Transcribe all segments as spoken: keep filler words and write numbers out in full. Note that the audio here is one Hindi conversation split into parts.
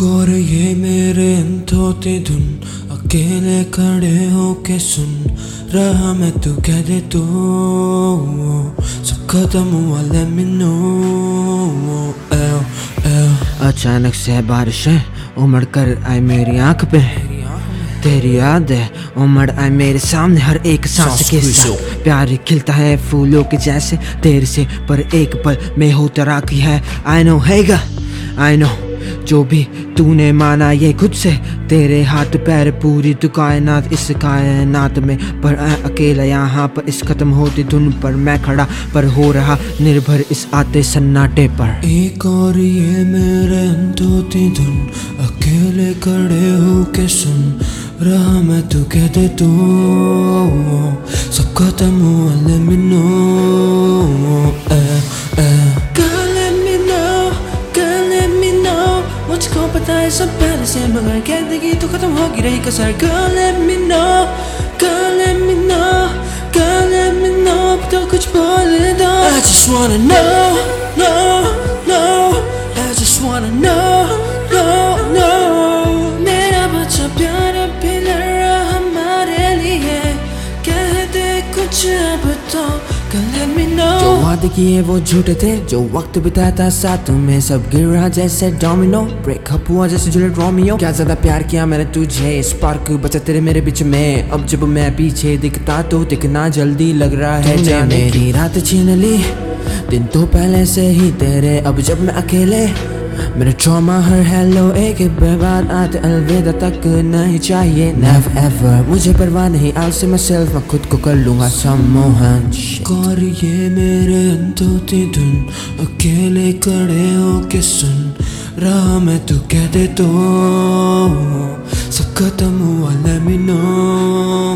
और ये मेरे अंधोती धुन अकेले खड़े हो के सुन रहा मैं, तू कह दे तो सब खत्म हुआ, let me know। अचानक से बारिशें उमड़ कर आई मेरी आंख पे, तेरी याद है उमड़ आए मेरे सामने हर एक सांस के साथ। प्यार खिलता है फूलों के जैसे तेरे से, पर एक पल में हो तराकी है। आई नो हैगा आई नो, जो भी तूने माना ये खुद से, तेरे हाथ पैर पूरी तो कायनात इस कायनात में, पर अकेला यहाँ पर इस खत्म होती धुन पर मैं खड़ा, पर हो रहा निर्भर इस आते सन्नाटे पर। एक और ये मेरे अंधोती धुन अकेले खड़े हो के सुन रहा मैं, तू कह दे तो सब खत्म हुआ, let me know। मुझको पता है सब पहले से, मगर कहते तो खत्म होगी रही कसर। Girl let me know, girl let me know, girl let me know, अब तो कुछ बोल दो। I just wanna know, know, know, I just wanna know, know, know। मेरा बच्चा प्यार भी लड़ रहा हमारे लिए, कहते कुछ अब तो girl let me know। जो वादे किए वो झूठे थे, जो वक्त बिताया था साथ में सब गिर रहा जैसे डोमिनो, ब्रेकअप हुआ जैसे जूलियट रोमियो। क्या ज्यादा प्यार किया मैंने तुझे, स्पार्क बचा तेरे मेरे बीच में, अब जब मैं पीछे दिखता तो दिखना जल्दी लग रहा है जाने। मेरी रात छीन ली दिन तो पहले से ही तेरे, अब जब मैं अकेले मेरे ट्रॉमा हर हेलो एक बाद आते अलविदा तक नहीं चाहिए, never ever। मुझे परवाह नहीं I'll see myself, मैं खुद को कर लूँगा सम्मोहन। और ये मेरे अंधोती धुन अकेले खड़े हो के सुन रहा मैं, तू कह दे तो सब खत्म हुआ, let me know।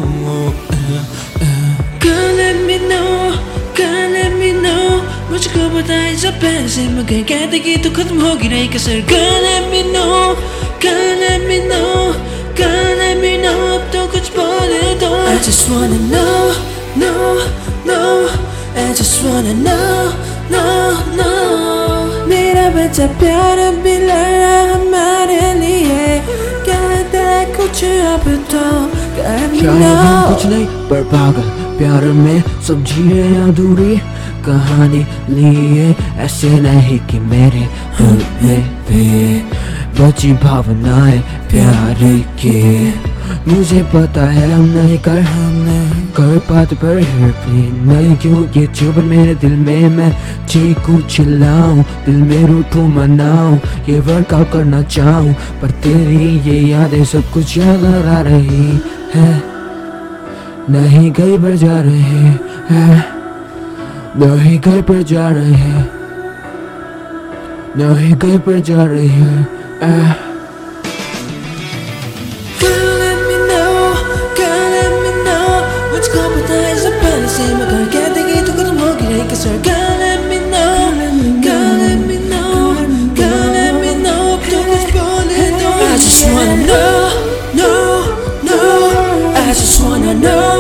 Girl let me know, girl let me know, मुझको पता है सब पहले से, मगर कहते कि तू खत्म होगी नहीं कसर। Girl let me know, girl let me know, girl let me know, अब तो कुछ बोले दो। I just wanna know, know, know, I just wanna know, know, know। मेरा बच्चा प्यार भी लड़ रहा हमारे लिए, कहते कुछ अब तो कर me know। कुछ नहीं पर पागल प्यार में सब जिए अधूरी कहानी लिए, ऐसे नहीं कि मेरे दिल में भी बची भावनाएं प्यार की। मुझे पता है हम नहीं कर हमने कर पाते, पर नहीं क्यों ये चुभ मेरे दिल में, मैं चीखूं चिल्लाऊं दिल में रूठूं मनाऊं, ये वर्कआउट करना चाहूं, पर तेरी ये यादें सब कुछ याद आ रही है, नहीं कहीं पर जा रहे हैं, नहीं कहीं पर जा रहे हैं, नहीं कहीं पर जा रहे हैं। Girl let me know, girl let me know, मुझको पता है सब पहले से, मगर कहते कि तू खत्म होगी नहीं कसर। Girl let me know, girl let me know, girl let me know, अब तो कुछ बोले दो। I just wanna know, know, know, I just wanna know।